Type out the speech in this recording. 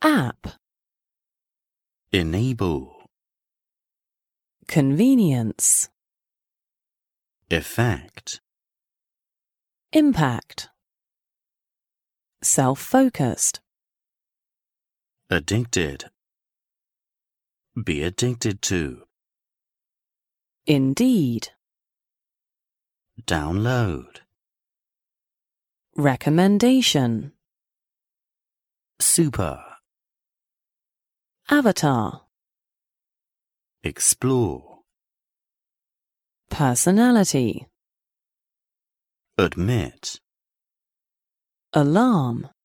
App. Enable. Convenience. Effect. Impact. Self-focused. Addicted. Be addicted to. Indeed. Download. Recommendation. Super. Avatar. Explore. Personality. Admit. Alarm.